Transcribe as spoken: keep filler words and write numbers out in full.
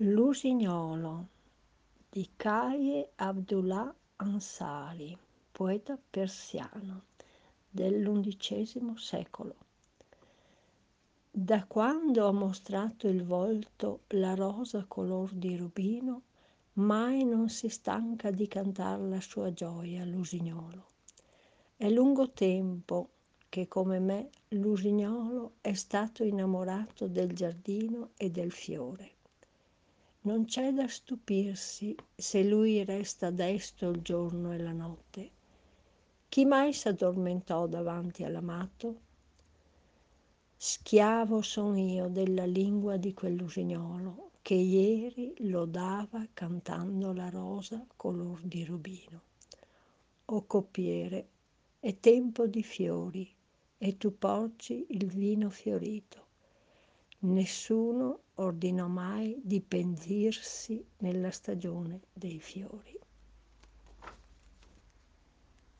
L'usignolo di Khaye Abdullah Ansari, poeta persiano dell'undicesimo secolo. Da quando ha mostrato il volto la rosa color di rubino, mai non si stanca di cantar la sua gioia l'usignolo. È lungo tempo che, come me, l'usignolo è stato innamorato del giardino e del fiore. Non c'è da stupirsi se lui resta desto il giorno e la notte. Chi mai s'addormentò davanti all'amato? Schiavo son io della lingua di quell'usignolo che ieri lodava cantando la rosa color di rubino. O coppiere, è tempo di fiori e tu porgi il vino fiorito. Nessuno ordinò mai di pentirsi nella stagione dei fiori.